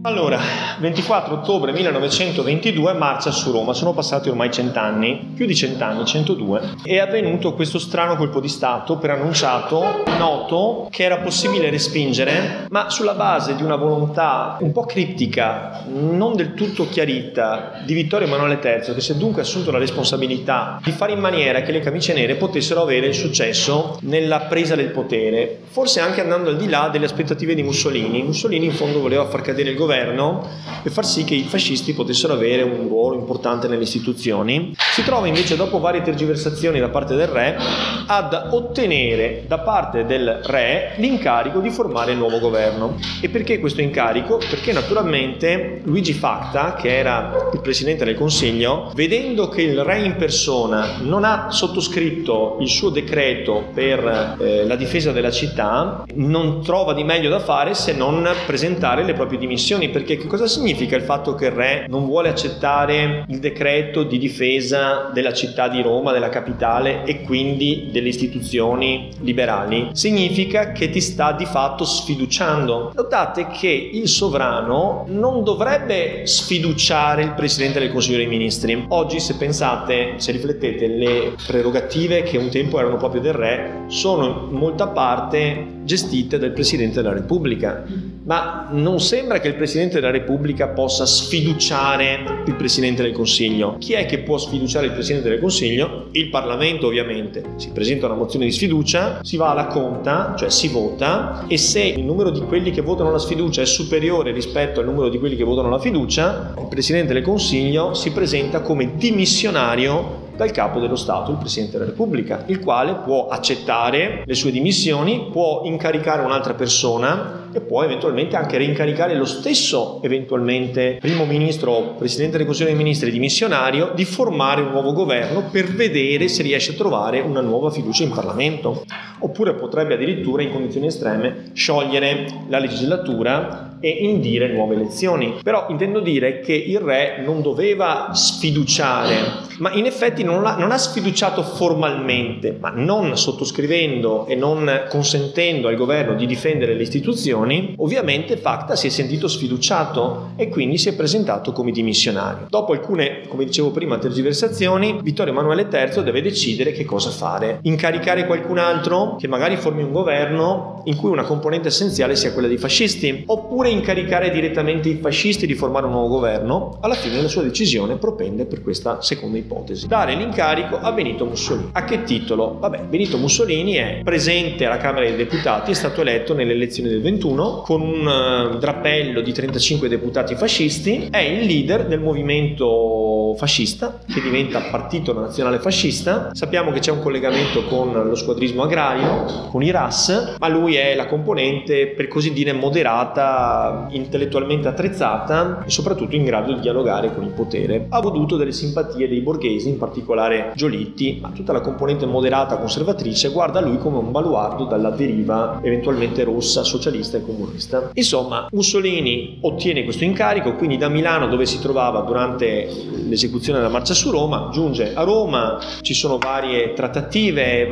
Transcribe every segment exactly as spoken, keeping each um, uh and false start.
Allora, ventiquattro ottobre millenovecentoventidue, marcia su Roma. Sono passati ormai cent'anni, più di cent'anni, centodue. È avvenuto questo strano colpo di Stato preannunciato, noto, che era possibile respingere, ma sulla base di una volontà un po' criptica, non del tutto chiarita, di Vittorio Emanuele terzo, che si è dunque assunto la responsabilità di fare in maniera che le camicie nere potessero avere il successo nella presa del potere, forse anche andando al di là delle aspettative di Mussolini. Mussolini in fondo voleva far cadere il governo e far sì che i fascisti potessero avere un ruolo importante nelle istituzioni. Si trova invece, dopo varie tergiversazioni da parte del re, ad ottenere da parte del re l'incarico di formare il nuovo governo. E perché questo incarico? Perché naturalmente Luigi Facta, che era il presidente del Consiglio, vedendo che il re in persona non ha sottoscritto il suo decreto per eh, la difesa della città, non trova di meglio da fare se non presentare le proprie dimissioni. Perché che cosa significa il fatto che il re non vuole accettare il decreto di difesa della città di Roma, della capitale, e quindi delle istituzioni liberali? Significa che ti sta di fatto sfiduciando. Notate che il sovrano non dovrebbe sfiduciare il presidente del Consiglio dei Ministri. Oggi, se pensate, se riflettete, le prerogative che un tempo erano proprio del re sono in molta parte gestite dal Presidente della Repubblica. Ma non sembra che il Presidente della Repubblica possa sfiduciare il Presidente del Consiglio. Chi è che può sfiduciare il Presidente del Consiglio? Il Parlamento, ovviamente. Si presenta una mozione di sfiducia, si va alla conta, cioè si vota, e se il numero di quelli che votano la sfiducia è superiore rispetto al numero di quelli che votano la fiducia, il Presidente del Consiglio si presenta come dimissionario dal capo dello Stato, il Presidente della Repubblica, il quale può accettare le sue dimissioni, può incaricare un'altra persona e può eventualmente anche reincaricare lo stesso eventualmente primo ministro o Presidente del Consiglio dei Ministri dimissionario di formare un nuovo governo per vedere se riesce a trovare una nuova fiducia in Parlamento. Oppure potrebbe addirittura, in condizioni estreme, sciogliere la legislatura e indire nuove elezioni. Però intendo dire che il re non doveva sfiduciare, ma in effetti non ha, non ha sfiduciato formalmente, ma non sottoscrivendo e non consentendo al governo di difendere le istituzioni. Ovviamente Facta si è sentito sfiduciato e quindi si è presentato come dimissionario. Dopo alcune, come dicevo prima, tergiversazioni, Vittorio Emanuele terzo deve decidere che cosa fare: incaricare qualcun altro che magari formi un governo in cui una componente essenziale sia quella dei fascisti, oppure incaricare direttamente i fascisti di formare un nuovo governo. Alla fine la sua decisione propende per questa seconda ipotesi: dare l'incarico a Benito Mussolini. A che titolo? Vabbè, Benito Mussolini è presente alla Camera dei Deputati, è stato eletto nelle elezioni del ventuno con un uh, drappello di trentacinque deputati fascisti, è il leader del movimento fascista che diventa Partito Nazionale Fascista. Sappiamo che c'è un collegamento con lo squadrismo agrario, con i R A S, ma lui è la componente, per così dire, moderata, intellettualmente attrezzata e soprattutto in grado di dialogare con il potere. Ha avuto delle simpatie dei borghesi, in particolare Giolitti, ma tutta la componente moderata conservatrice guarda lui come un baluardo dalla deriva eventualmente rossa, socialista e comunista. Insomma, Mussolini ottiene questo incarico, quindi da Milano, dove si trovava durante l'esecuzione della marcia su Roma, giunge a Roma, ci sono varie trattative,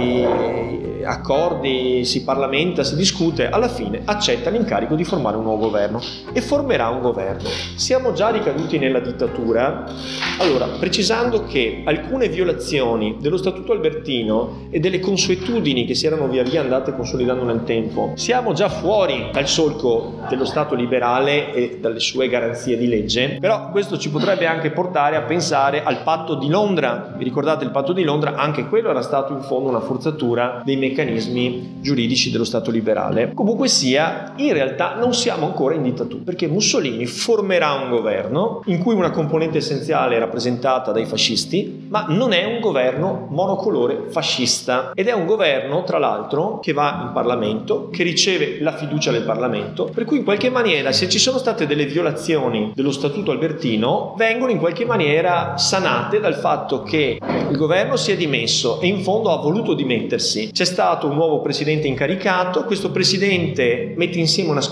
vari accordi, si parlamenta, si discute, alla fine accetta l'incarico di formare un nuovo governo e formerà un governo. Siamo già ricaduti nella dittatura? Allora, precisando che alcune violazioni dello Statuto Albertino e delle consuetudini che si erano via via andate consolidando nel tempo, siamo già fuori dal solco dello Stato liberale e dalle sue garanzie di legge, però questo ci potrebbe anche portare a pensare al patto di Londra. Vi ricordate il patto di Londra? Anche quello era stato in fondo una forzatura dei meccanismi giuridici dello Stato liberale. Comunque sia, in realtà non siamo ancora in dittatura, perché Mussolini formerà un governo in cui una componente essenziale è rappresentata dai fascisti, ma non è un governo monocolore fascista, ed è un governo, tra l'altro, che va in Parlamento, che riceve la fiducia del Parlamento, per cui in qualche maniera, se ci sono state delle violazioni dello Statuto Albertino, vengono in qualche maniera sanate dal fatto che il governo si è dimesso e in fondo ha voluto dimettersi. C'è stato un nuovo presidente incaricato, questo presidente mette insieme una squadra di governo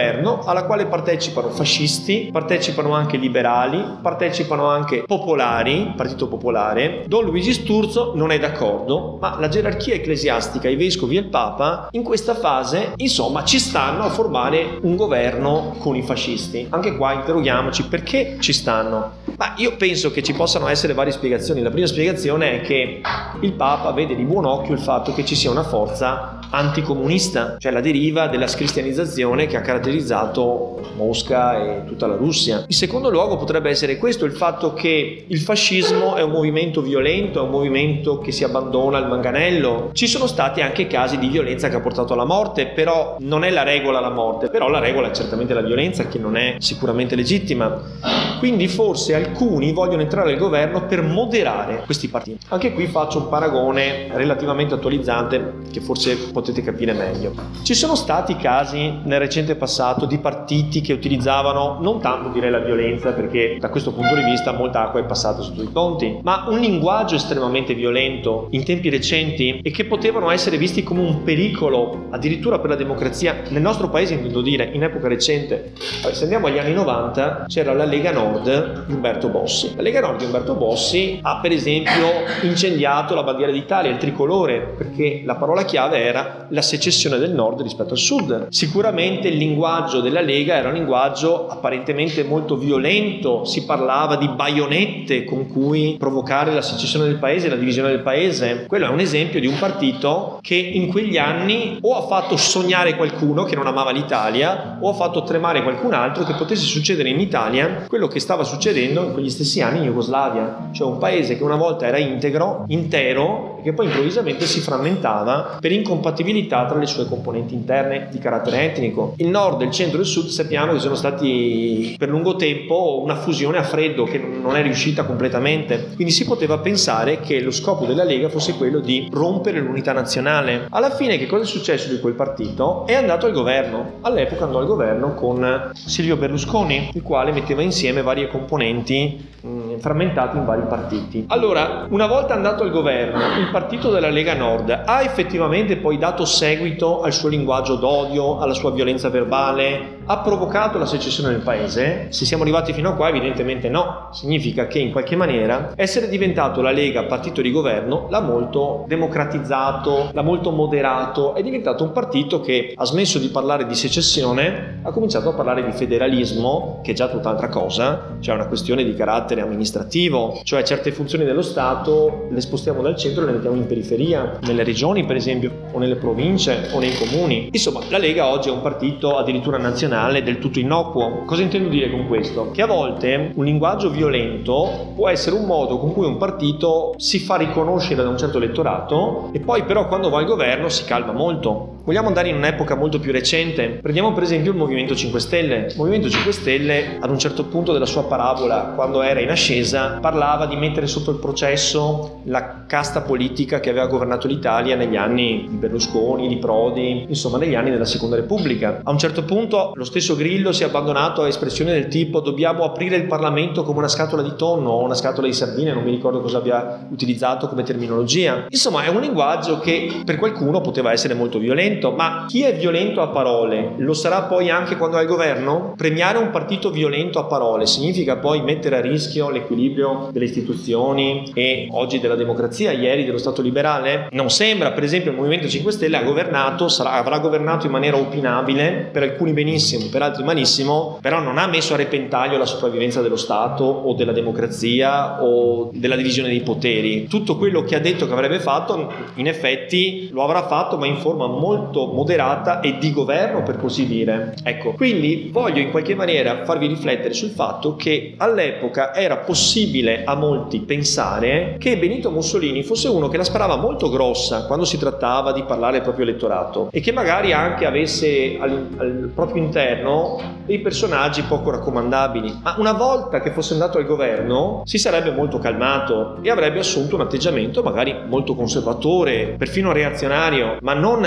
governo alla quale partecipano fascisti, partecipano anche liberali, partecipano anche popolari, Partito Popolare. Don Luigi Sturzo non è d'accordo, ma la gerarchia ecclesiastica, i vescovi e il Papa, in questa fase, insomma, ci stanno a formare un governo con i fascisti. Anche qua interroghiamoci perché ci stanno. Ma io penso che ci possano essere varie spiegazioni. La prima spiegazione è che il Papa vede di buon occhio il fatto che ci sia una forza anticomunista, cioè la deriva della scristianizzazione che ha caratterizzato Mosca e tutta la Russia. In secondo luogo potrebbe essere questo, il fatto che il fascismo è un movimento violento, è un movimento che si abbandona al manganello. Ci sono stati anche casi di violenza che ha portato alla morte, però non è la regola la morte, però la regola è certamente la violenza, che non è sicuramente legittima. Quindi forse alcuni vogliono entrare al governo per moderare questi partiti. Anche qui faccio un paragone relativamente attualizzante che forse potete capire meglio. Ci sono stati casi nel recente passato di partiti che utilizzavano non tanto direi la violenza, perché da questo punto di vista molta acqua è passata sotto i ponti, ma un linguaggio estremamente violento in tempi recenti e che potevano essere visti come un pericolo addirittura per la democrazia nel nostro paese, intendo dire in epoca recente. Se andiamo agli anni novanta c'era la Lega Nord di Umberto Bossi. La Lega Nord di Umberto Bossi ha per esempio incendiato la bandiera d'Italia, il tricolore, perché la parola chiave era la secessione del nord rispetto al sud. Sicuramente il linguaggio della Lega era un linguaggio apparentemente molto violento, si parlava di baionette con cui provocare la secessione del paese, la divisione del paese. Quello è un esempio di un partito che in quegli anni o ha fatto sognare qualcuno che non amava l'Italia o ha fatto tremare qualcun altro che potesse succedere in Italia quello che stava succedendo in quegli stessi anni in Jugoslavia, cioè un paese che una volta era integro, intero, e che poi improvvisamente si frammentava per incompatibilità tra le sue componenti interne di carattere etnico. Il nord, il centro e il sud sappiamo che sono stati per lungo tempo una fusione a freddo che non è riuscita completamente, quindi si poteva pensare che lo scopo della Lega fosse quello di rompere l'unità nazionale. Alla fine che cosa è successo di quel partito? È andato al governo. All'epoca andò al governo con Silvio Berlusconi, il quale metteva insieme varie componenti mh, frammentate in vari partiti. Allora, una volta andato al governo, il partito della Lega Nord ha effettivamente poi dato seguito al suo linguaggio d'odio, alla sua violenza verbale, ha provocato la secessione del paese? Se siamo arrivati fino a qua, evidentemente no. Significa che in qualche maniera essere diventato la Lega partito di governo l'ha molto democratizzato, l'ha molto moderato, è diventato un partito che ha smesso di parlare di secessione, ha cominciato a parlare di federalismo, che è già tutt'altra cosa, cioè una questione di carattere amministrativo, cioè certe funzioni dello Stato le spostiamo dal centro e le mettiamo in periferia, nelle regioni per esempio, o nelle province o nei comuni. Insomma, la Lega oggi è un partito addirittura nazionale del tutto innocuo. Cosa intendo dire con questo? Che a volte un linguaggio violento può essere un modo con cui un partito si fa riconoscere da un certo elettorato e poi però quando va al governo si calma molto. Vogliamo andare in un'epoca molto più recente? Prendiamo per esempio il Movimento cinque Stelle. Il Movimento cinque Stelle ad un certo punto della sua parabola, quando era in ascesa, parlava di mettere sotto il processo la casta politica che aveva governato l'Italia negli anni di Berlusconi, di Prodi, insomma negli anni della Seconda Repubblica. A un certo punto lo stesso Grillo si è abbandonato a espressioni del tipo dobbiamo aprire il Parlamento come una scatola di tonno o una scatola di sardine, non mi ricordo cosa abbia utilizzato come terminologia. Insomma è un linguaggio che per qualcuno poteva essere molto violento, ma chi è violento a parole lo sarà poi anche quando è al governo? Premiare un partito violento a parole significa poi mettere a rischio l'equilibrio delle istituzioni e oggi della democrazia, ieri dello Stato liberale? Non sembra. Per esempio il Movimento cinque Stelle ha governato, sarà, avrà governato in maniera opinabile, per alcuni benissimo, per altri malissimo, però non ha messo a repentaglio la sopravvivenza dello Stato o della democrazia o della divisione dei poteri. Tutto quello che ha detto che avrebbe fatto in effetti lo avrà fatto, ma in forma molto moderata e di governo, per così dire. Ecco, quindi voglio in qualche maniera farvi riflettere sul fatto che all'epoca era possibile a molti pensare che Benito Mussolini fosse uno che la sparava molto grossa quando si trattava di parlare al proprio elettorato e che magari anche avesse al, al proprio interno dei personaggi poco raccomandabili, ma una volta che fosse andato al governo si sarebbe molto calmato e avrebbe assunto un atteggiamento magari molto conservatore, perfino reazionario, ma non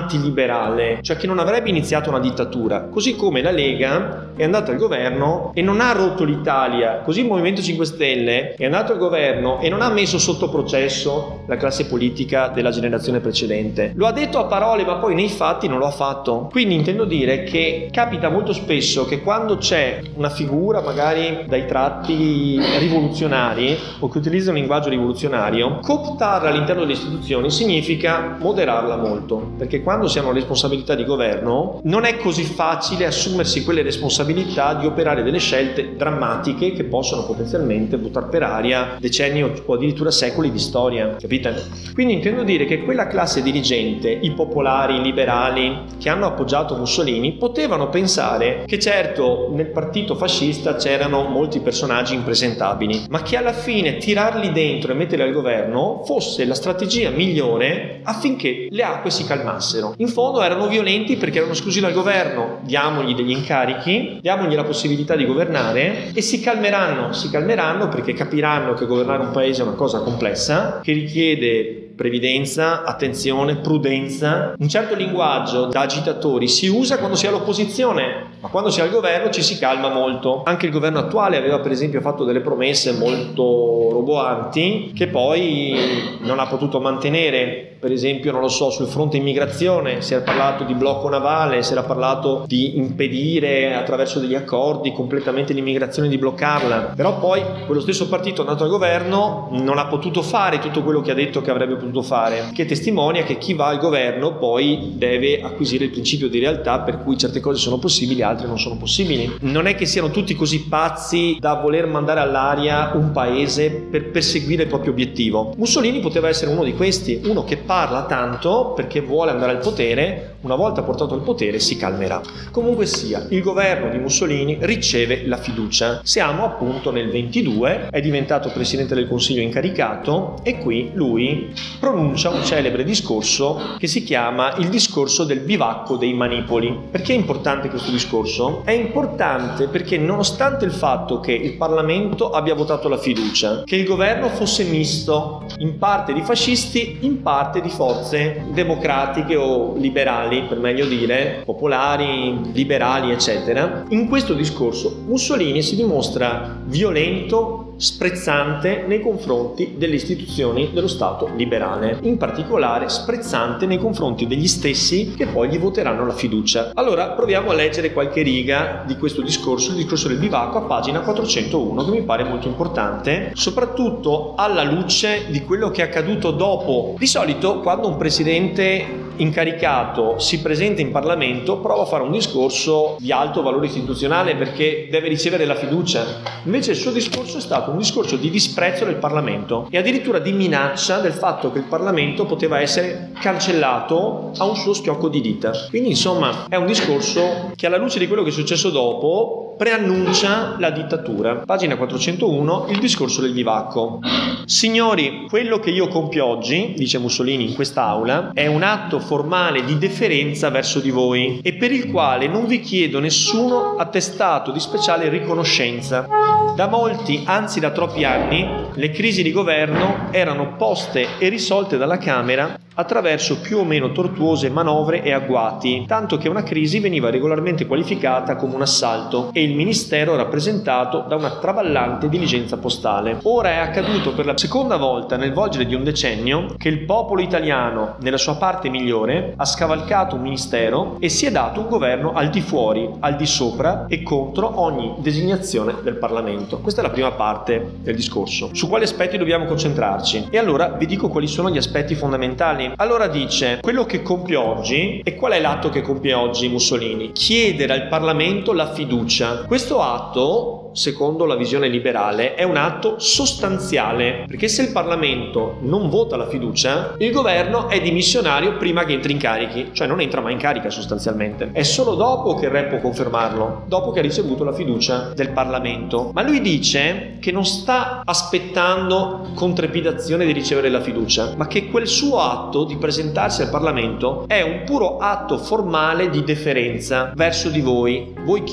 antiliberale, cioè che non avrebbe iniziato una dittatura, così come la Lega è andata al governo e non ha rotto l'Italia, così il Movimento cinque Stelle è andato al governo e non ha messo sotto processo la classe politica della generazione precedente. Lo ha detto a parole, ma poi nei fatti non lo ha fatto. Quindi intendo dire che capita molto spesso che quando c'è una figura magari dai tratti rivoluzionari o che utilizza un linguaggio rivoluzionario, cooptarla all'interno delle istituzioni significa moderarla molto, perché quando si hanno responsabilità di governo non è così facile assumersi quelle responsabilità di operare delle scelte drammatiche che possono potenzialmente buttare per aria decenni o addirittura secoli di storia, capite? Quindi intendo dire che quella classe dirigente, i popolari, i liberali che hanno appoggiato Mussolini, potevano pensare che certo nel partito fascista c'erano molti personaggi impresentabili, ma che alla fine tirarli dentro e metterli al governo fosse la strategia migliore affinché le acque si calmassero. In fondo erano violenti perché erano esclusi dal governo, diamogli degli incarichi, diamogli la possibilità di governare e si calmeranno, si calmeranno perché capiranno che governare un paese è una cosa complessa, che richiede previdenza, attenzione, prudenza. Un certo linguaggio da agitatori si usa quando si è all'opposizione, ma quando si è al governo ci si calma molto. Anche il governo attuale aveva per esempio fatto delle promesse molto roboanti che poi non ha potuto mantenere. Per esempio, non lo so, sul fronte immigrazione si era parlato di blocco navale, si era parlato di impedire attraverso degli accordi completamente l'immigrazione, di bloccarla, però poi quello stesso partito andato al governo non ha potuto fare tutto quello che ha detto che avrebbe potuto fare, che testimonia che chi va al governo poi deve acquisire il principio di realtà per cui certe cose sono possibili, altre non sono possibili. Non è che siano tutti così pazzi da voler mandare all'aria un paese per perseguire il proprio obiettivo. Mussolini poteva essere uno di questi, uno che parla tanto perché vuole andare al potere, una volta portato al potere si calmerà. Comunque sia, il governo di Mussolini riceve la fiducia. Siamo appunto nel ventidue, è diventato presidente del Consiglio incaricato e qui lui pronuncia un celebre discorso che si chiama il discorso del bivacco dei manipoli. Perché è importante questo discorso? È importante perché nonostante il fatto che il Parlamento abbia votato la fiducia, che il governo fosse misto, in parte di fascisti, in parte di forze democratiche o liberali, per meglio dire, popolari, liberali, eccetera, in questo discorso Mussolini si dimostra violento, sprezzante nei confronti delle istituzioni dello Stato liberale, in particolare sprezzante nei confronti degli stessi che poi gli voteranno la fiducia. Allora proviamo a leggere qualche riga di questo discorso, il discorso del bivacco, a pagina quattrocentouno, che mi pare molto importante, soprattutto alla luce di quello che è accaduto dopo. Di solito quando un presidente incaricato si presenta in Parlamento prova a fare un discorso di alto valore istituzionale perché deve ricevere la fiducia. Invece il suo discorso è stato un discorso di disprezzo del Parlamento e addirittura di minaccia del fatto che il Parlamento poteva essere cancellato a un suo schiocco di dita. Quindi insomma è un discorso che alla luce di quello che è successo dopo preannuncia la dittatura. Pagina quattrocentouno, il discorso del bivacco. Signori, quello che io compio oggi, dice Mussolini in quest'aula, è un atto formale di deferenza verso di voi e per il quale non vi chiedo nessuno attestato di speciale riconoscenza. Da molti, anzi da troppi anni, le crisi di governo erano poste e risolte dalla Camera attraverso più o meno tortuose manovre e agguati, tanto che una crisi veniva regolarmente qualificata come un assalto e il ministero rappresentato da una traballante diligenza postale. Ora è accaduto per la seconda volta nel volgere di un decennio che il popolo italiano, nella sua parte migliore, ha scavalcato un ministero e si è dato un governo al di fuori, al di sopra e contro ogni designazione del Parlamento. Questa è la prima parte del discorso. Su quali aspetti dobbiamo concentrarci? E allora vi dico quali sono gli aspetti fondamentali. Allora dice, quello che compie oggi, e qual è l'atto che compie oggi Mussolini? Chiedere al Parlamento la fiducia. Questo atto, secondo la visione liberale, è un atto sostanziale, perché se il Parlamento non vota la fiducia, il governo è dimissionario prima che entri in carichi, cioè non entra mai in carica sostanzialmente. È solo dopo che il re può confermarlo, dopo che ha ricevuto la fiducia del Parlamento. Ma lui dice che non sta aspettando con trepidazione di ricevere la fiducia, ma che quel suo atto di presentarsi al Parlamento è un puro atto formale di deferenza verso di voi. Voi chi?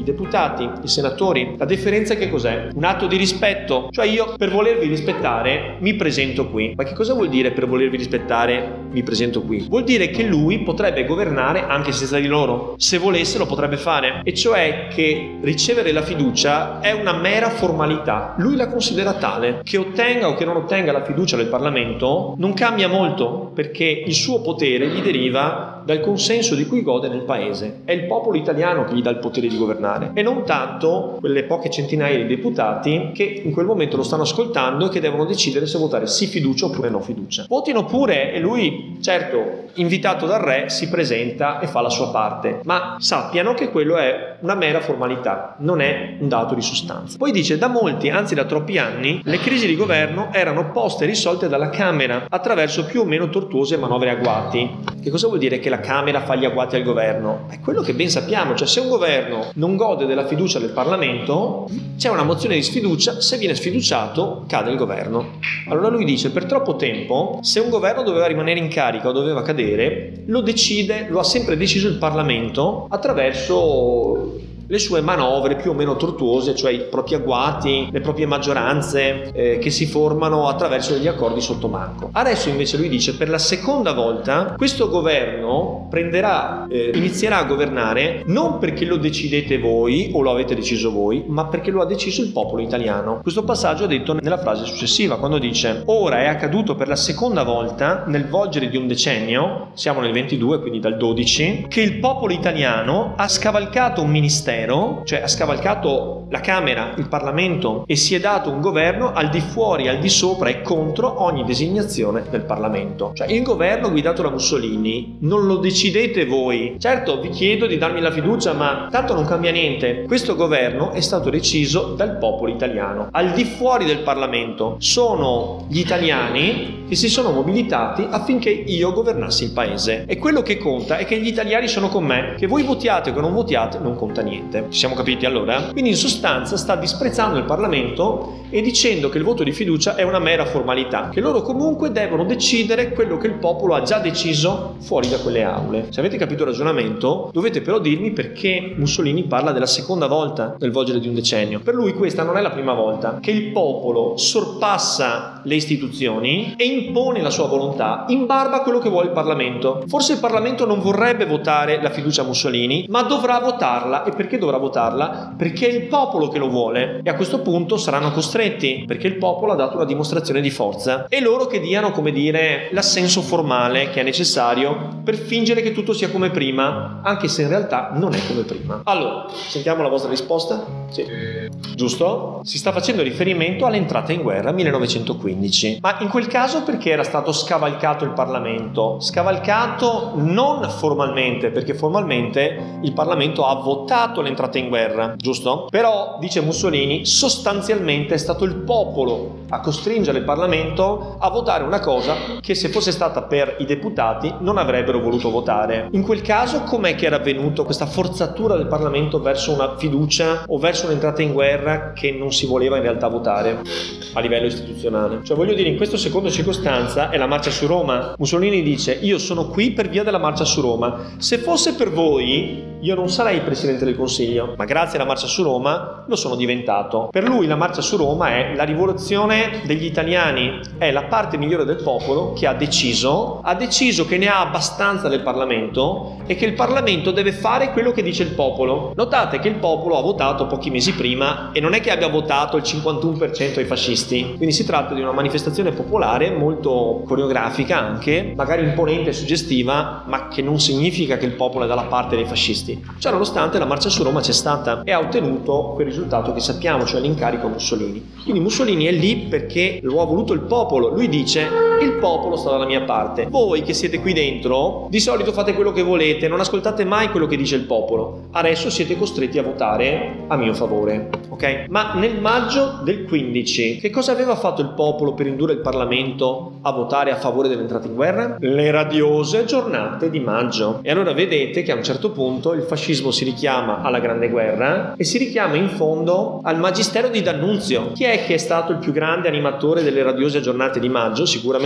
i deputati, i senatori. La deferenza che cos'è? Un atto di rispetto. Cioè io per volervi rispettare mi presento qui. Ma che cosa vuol dire per volervi rispettare mi presento qui? Vuol dire che lui potrebbe governare anche senza di loro. Se volesse lo potrebbe fare. E cioè che ricevere la fiducia è una mera formalità. Lui la considera tale. Che ottenga o che non ottenga la fiducia del Parlamento non cambia molto, perché il suo potere gli deriva dal consenso di cui gode nel paese. È il popolo italiano che gli dà il potere di governare e non tanto quelle poche centinaia di deputati che in quel momento lo stanno ascoltando e che devono decidere se votare sì fiducia oppure no fiducia. Votino pure e lui, certo, invitato dal re, si presenta e fa la sua parte, ma sappiano che quello è una mera formalità, non è un dato di sostanza. Poi dice: da molti, anzi da troppi anni, le crisi di governo erano poste e risolte dalla Camera attraverso più o meno tortuose manovre agguati. Che cosa vuol dire che la Camera fa gli agguati al governo? È quello che ben sappiamo, cioè se un governo non gode della fiducia del Parlamento c'è una mozione di sfiducia, se viene sfiduciato cade il governo. Allora lui dice: per troppo tempo, se un governo doveva rimanere in carica o doveva cadere, lo decide, lo ha sempre deciso il Parlamento attraverso le sue manovre più o meno tortuose, cioè i propri agguati, le proprie maggioranze eh, che si formano attraverso degli accordi sottobanco. Adesso invece lui dice: per la seconda volta questo governo prenderà, eh, inizierà a governare non perché lo decidete voi o lo avete deciso voi, ma perché lo ha deciso il popolo italiano. Questo passaggio è detto nella frase successiva, quando dice: ora è accaduto per la seconda volta nel volgere di un decennio, siamo nel ventidue, quindi dal dodici, che il popolo italiano ha scavalcato un ministero, cioè ha scavalcato la Camera, il Parlamento, e si è dato un governo al di fuori, al di sopra e contro ogni designazione del Parlamento. Cioè il governo guidato da Mussolini non lo decidete voi. Certo, vi chiedo di darmi la fiducia, ma tanto non cambia niente. Questo governo è stato deciso dal popolo italiano. Al di fuori del Parlamento sono gli italiani che si sono mobilitati affinché io governassi il paese. E quello che conta è che gli italiani sono con me. Che voi votiate o che non votiate non conta niente. Ci siamo capiti allora? Quindi in sostanza sta disprezzando il Parlamento e dicendo che il voto di fiducia è una mera formalità, che loro comunque devono decidere quello che il popolo ha già deciso fuori da quelle aule. Se avete capito il ragionamento, dovete però dirmi perché Mussolini parla della seconda volta nel volgere di un decennio. Per lui questa non è la prima volta che il popolo sorpassa le istituzioni e impone la sua volontà in barba a quello che vuole il Parlamento. Forse il Parlamento non vorrebbe votare la fiducia a Mussolini, ma dovrà votarla. E perché dovrà votarla? Perché è il popolo che lo vuole, e a questo punto saranno costretti, perché il popolo ha dato una dimostrazione di forza, e loro che diano, come dire, l'assenso formale che è necessario per fingere che tutto sia come prima, anche se in realtà non è come prima. Allora, sentiamo la vostra risposta? Sì. Giusto? Si sta facendo riferimento all'entrata in guerra millenovecentoquindici, ma in quel caso perché era stato scavalcato il Parlamento? Scavalcato non formalmente, perché formalmente il Parlamento ha votato l'entrata in guerra, giusto? Però, dice Mussolini, sostanzialmente è stato il popolo a costringere il Parlamento a votare una cosa che se fosse stata per i deputati non avrebbero voluto votare. In quel caso com'è che era avvenuto questa forzatura del Parlamento verso una fiducia o verso un'entrata in guerra che non si voleva in realtà votare a livello istituzionale? Cioè voglio dire, in questa seconda circostanza è la marcia su Roma. Mussolini dice: io sono qui per via della marcia su Roma, se fosse per voi io non sarei Presidente del Consiglio, ma grazie alla marcia su Roma lo sono diventato. Per lui la marcia su Roma è la rivoluzione degli italiani, è la parte migliore del popolo che ha deciso, ha deciso che ne ha abbastanza del Parlamento e che il Parlamento deve fare quello che dice il popolo. Notate che il popolo ha votato pochi mesi prima e non è che abbia votato il cinquantuno per cento ai fascisti, quindi si tratta di una manifestazione popolare molto coreografica anche, magari imponente e suggestiva, ma che non significa che il popolo è dalla parte dei fascisti. Cioè, nonostante la marcia su Roma c'è stata e ha ottenuto quel risultato che sappiamo, cioè l'incarico a Mussolini. Quindi Mussolini è lì perché lo ha voluto il popolo. Lui dice: il popolo sta dalla mia parte. Voi che siete qui dentro di solito fate quello che volete, non ascoltate mai quello che dice il popolo. Adesso siete costretti a votare a mio favore, ok? Ma nel maggio del quindici che cosa aveva fatto il popolo per indurre il Parlamento a votare a favore dell'entrata in guerra? Le radiose giornate di maggio. E allora vedete che a un certo punto il fascismo si richiama alla Grande Guerra e si richiama in fondo al magistero di D'Annunzio. Chi è che è stato il più grande animatore delle radiose giornate di maggio? Sicuramente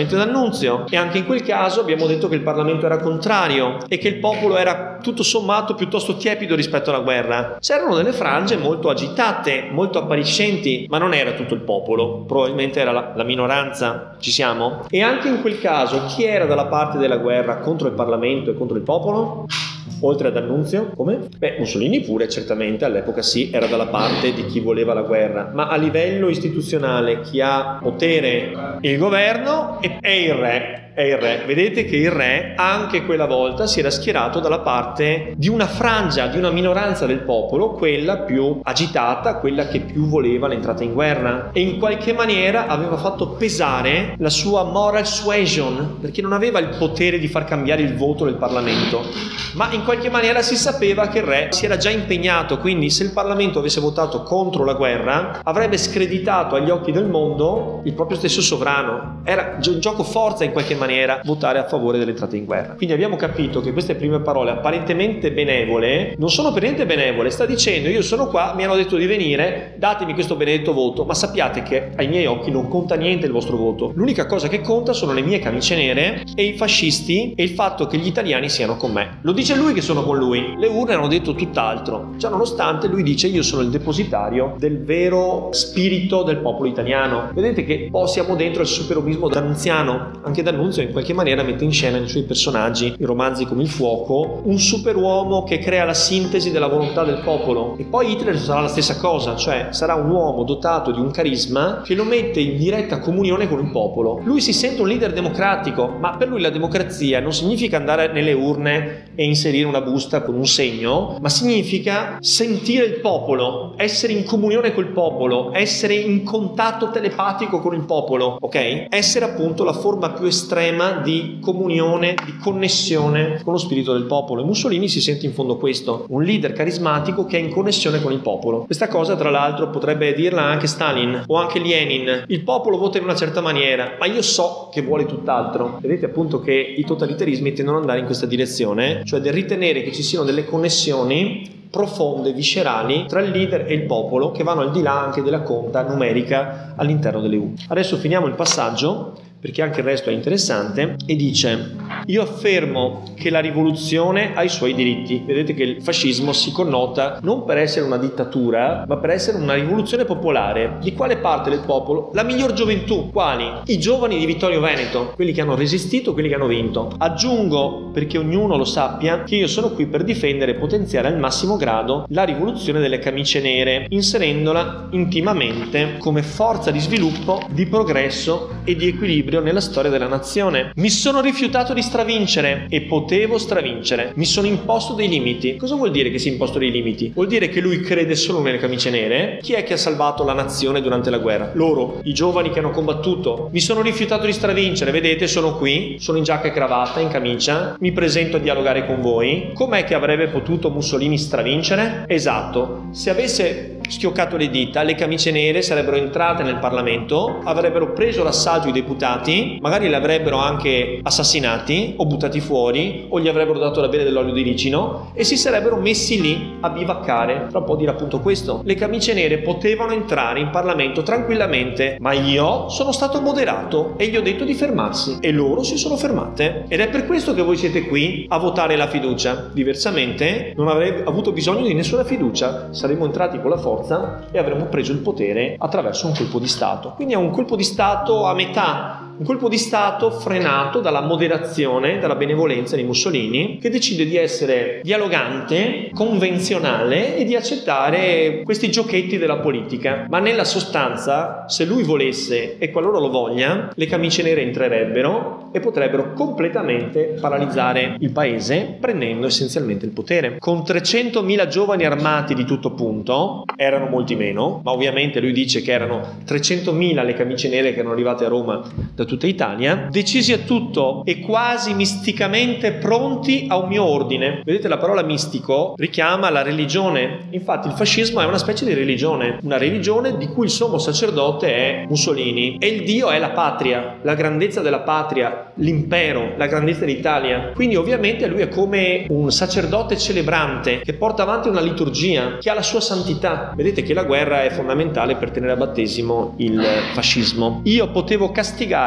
giustamente D'Annunzio, e anche in quel caso abbiamo detto che il Parlamento era contrario e che il popolo era tutto sommato piuttosto tiepido rispetto alla guerra. C'erano delle frange molto agitate, molto appariscenti, ma non era tutto il popolo, probabilmente era la, la minoranza. Ci siamo? E anche in quel caso chi era dalla parte della guerra contro il Parlamento e contro il popolo? Oltre ad D'Annunzio, come? Beh, Mussolini pure, certamente, all'epoca sì, era dalla parte di chi voleva la guerra, ma a livello istituzionale chi ha potere? Il governo e, e il re. È il re. Vedete che il re anche quella volta si era schierato dalla parte di una frangia, di una minoranza del popolo, quella più agitata, quella che più voleva l'entrata in guerra, e in qualche maniera aveva fatto pesare la sua moral suasion, perché non aveva il potere di far cambiare il voto del Parlamento, ma in qualche maniera si sapeva che il re si era già impegnato, quindi se il Parlamento avesse votato contro la guerra avrebbe screditato agli occhi del mondo il proprio stesso sovrano. Era un gioco forza in qualche maniera votare a favore dell'entrata in guerra. Quindi abbiamo capito che queste prime parole apparentemente benevole non sono per niente benevole. Sta dicendo: io sono qua, mi hanno detto di venire, datemi questo benedetto voto, ma sappiate che ai miei occhi non conta niente il vostro voto. L'unica cosa che conta sono le mie camicie nere e i fascisti e il fatto che gli italiani siano con me. Lo dice lui che sono con lui. Le urne hanno detto tutt'altro. Cioè, nonostante lui dice: io sono il depositario del vero spirito del popolo italiano. Vedete che poi siamo dentro il superomismo d'annunziano. Anche D'Annunzio in qualche maniera mette in scena nei suoi personaggi, i romanzi come Il Fuoco, un superuomo che crea la sintesi della volontà del popolo. E poi Hitler sarà la stessa cosa, cioè sarà un uomo dotato di un carisma che lo mette in diretta comunione con il popolo. Lui si sente un leader democratico, ma per lui la democrazia non significa andare nelle urne e inserire una busta con un segno, ma significa sentire il popolo, essere in comunione col popolo, essere in contatto telepatico con il popolo, ok? Essere appunto la forma più estrema di comunione, di connessione con lo spirito del popolo. E Mussolini si sente in fondo questo, un leader carismatico che è in connessione con il popolo. Questa cosa tra l'altro potrebbe dirla anche Stalin o anche Lenin: il popolo vota in una certa maniera, ma io so che vuole tutt'altro. Vedete appunto che i totalitarismi tendono ad andare in questa direzione, cioè del ritenere che ci siano delle connessioni profonde, viscerali tra il leader e il popolo, che vanno al di là anche della conta numerica all'interno delle urne. Adesso finiamo il passaggio, perché anche il resto è interessante, e dice: io affermo che la rivoluzione ha i suoi diritti. Vedete che il fascismo si connota non per essere una dittatura, ma per essere una rivoluzione popolare. Di quale parte del popolo? La miglior gioventù. Quali? I giovani di Vittorio Veneto, quelli che hanno resistito, quelli che hanno vinto. Aggiungo, perché ognuno lo sappia, che io sono qui per difendere e potenziare al massimo grado la rivoluzione delle camicie nere, inserendola intimamente come forza di sviluppo, di progresso e di equilibrio nella storia della nazione. Mi sono rifiutato di stravincere e potevo stravincere. Mi sono imposto dei limiti. Cosa vuol dire che si è imposto dei limiti? Vuol dire che lui crede solo nelle camicie nere. Chi è che ha salvato la nazione durante la guerra? Loro, i giovani che hanno combattuto. Mi sono rifiutato di stravincere. Vedete, sono qui, sono in giacca e cravatta, in camicia, mi presento a dialogare con voi. Com'è che avrebbe potuto Mussolini stravincere? Esatto, se avesse schioccato le dita, le camicie nere sarebbero entrate nel Parlamento, avrebbero preso l'assaggio i deputati, magari li avrebbero anche assassinati o buttati fuori, o gli avrebbero dato da bere dell'olio di ricino e si sarebbero messi lì a bivaccare. Tra un po' dire appunto questo: le camicie nere potevano entrare in Parlamento tranquillamente, ma io sono stato moderato e gli ho detto di fermarsi, e loro si sono fermate, ed è per questo che voi siete qui a votare la fiducia. Diversamente non avrei avuto bisogno di nessuna fiducia, saremmo entrati con la forza e avremmo preso il potere attraverso un colpo di Stato. Quindi è un colpo di Stato a metà, un colpo di Stato frenato dalla moderazione, dalla benevolenza di Mussolini, che decide di essere dialogante, convenzionale e di accettare questi giochetti della politica. Ma nella sostanza, se lui volesse e qualora lo voglia, le camicie nere entrerebbero e potrebbero completamente paralizzare il paese, prendendo essenzialmente il potere. Con trecentomila giovani armati di tutto punto, erano molti meno, ma ovviamente lui dice che erano trecentomila le camicie nere che erano arrivate a Roma da tutta Italia, decisi a tutto e quasi misticamente pronti a un mio ordine. Vedete, la parola mistico richiama la religione. Infatti il fascismo è una specie di religione, una religione di cui il sommo sacerdote è Mussolini, e il dio è la patria, la grandezza della patria, l'impero, la grandezza d'Italia. Quindi ovviamente lui è come un sacerdote celebrante che porta avanti una liturgia, che ha la sua santità. Vedete che la guerra è fondamentale per tenere a battesimo il fascismo. Io potevo castigare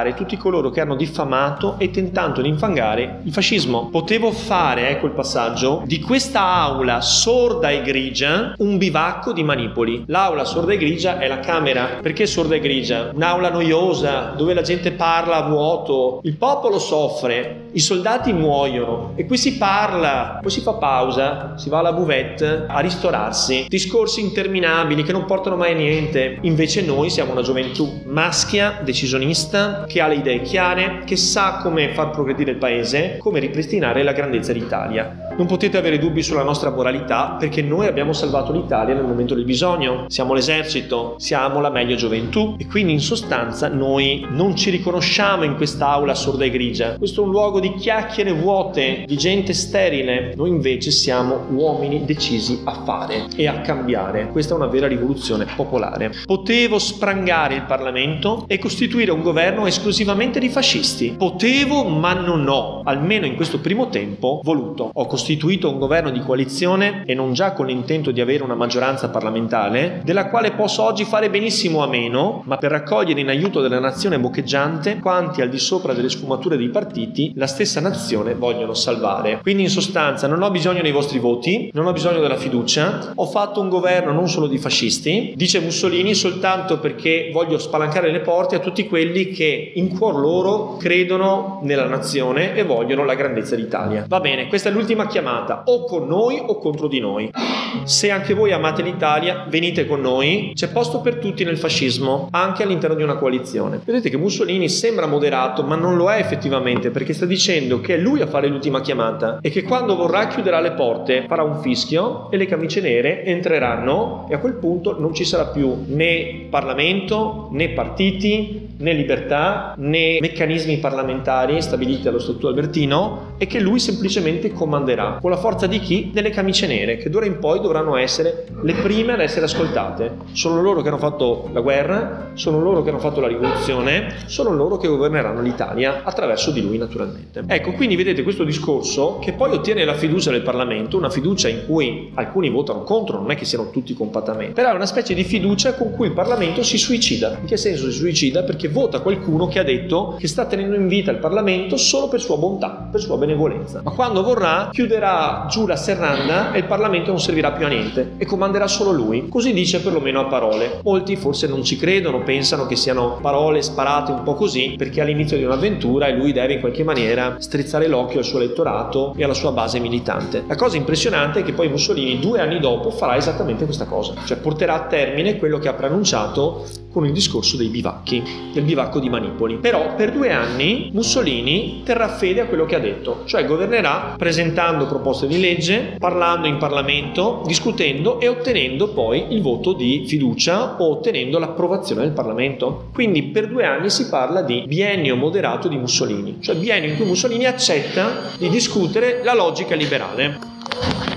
infangare tutti coloro che hanno diffamato e tentato di infangare il fascismo. Potevo fare, ecco il passaggio, di questa aula sorda e grigia un bivacco di manipoli. L'aula sorda e grigia è la Camera. Perché sorda e grigia? Un'aula noiosa, dove la gente parla a vuoto, il popolo soffre, i soldati muoiono e qui si parla, poi si fa pausa, si va alla buvette a ristorarsi, discorsi interminabili che non portano mai a niente. Invece noi siamo una gioventù maschia, decisionista, che ha le idee chiare, che sa come far progredire il paese, come ripristinare la grandezza d'Italia. Non potete avere dubbi sulla nostra moralità, perché noi abbiamo salvato l'Italia nel momento del bisogno. Siamo l'esercito, siamo la meglio gioventù e quindi in sostanza noi non ci riconosciamo in quest'aula sorda e grigia. Questo è un luogo di chiacchiere vuote, di gente sterile. Noi invece siamo uomini decisi a fare e a cambiare. Questa è una vera rivoluzione popolare. Potevo sprangare il Parlamento e costituire un governo esclusivamente di fascisti. Potevo, ma non ho, almeno in questo primo tempo, voluto. Ho costituito un governo di coalizione e non già con l'intento di avere una maggioranza parlamentare, della quale posso oggi fare benissimo a meno, ma per raccogliere in aiuto della nazione boccheggiante quanti al di sopra delle sfumature dei partiti la stessa nazione vogliono salvare. Quindi in sostanza non ho bisogno dei vostri voti, non ho bisogno della fiducia, ho fatto un governo non solo di fascisti, dice Mussolini, soltanto perché voglio spalancare le porte a tutti quelli che in cuor loro credono nella nazione e vogliono la grandezza d'Italia. Va bene, questa è l'ultima chiamata, o con noi o contro di noi. Se anche voi amate l'Italia, venite con noi, c'è posto per tutti nel fascismo, anche all'interno di una coalizione. Vedete che Mussolini sembra moderato, ma non lo è effettivamente, perché sta dicendo che è lui a fare l'ultima chiamata e che quando vorrà chiuderà le porte, farà un fischio e le camicie nere entreranno e a quel punto non ci sarà più né Parlamento, né partiti, né libertà, né meccanismi parlamentari stabiliti dallo Statuto Albertino, e che lui semplicemente comanderà con la forza di chi? Delle camicie nere, che d'ora in poi dovranno essere le prime ad essere ascoltate. Sono loro che hanno fatto la guerra, sono loro che hanno fatto la rivoluzione, sono loro che governeranno l'Italia attraverso di lui naturalmente. Ecco, quindi vedete questo discorso che poi ottiene la fiducia del Parlamento, una fiducia in cui alcuni votano contro, non è che siano tutti compattamente, però è una specie di fiducia con cui il Parlamento si suicida. In che senso si suicida? Perché vota qualcuno che ha detto che sta tenendo in vita il Parlamento solo per sua bontà, per sua benevolenza, ma quando vorrà chiuderà giù la serranda e il Parlamento non servirà più a niente e comanderà solo lui. Così dice perlomeno a parole. Molti forse non ci credono, pensano che siano parole sparate un po' così perché all'inizio di un'avventura e lui deve in qualche maniera strizzare l'occhio al suo elettorato e alla sua base militante. La cosa impressionante è che poi Mussolini due anni dopo farà esattamente questa cosa, cioè porterà a termine quello che ha preannunciato con il discorso dei bivacchi, del bivacco di Manipoli. Però per due anni Mussolini terrà fede a quello che ha detto, cioè governerà presentando proposte di legge, parlando in Parlamento, discutendo e ottenendo poi il voto di fiducia o ottenendo l'approvazione del Parlamento. Quindi per due anni si parla di biennio moderato di Mussolini, cioè biennio in cui Mussolini accetta di discutere la logica liberale.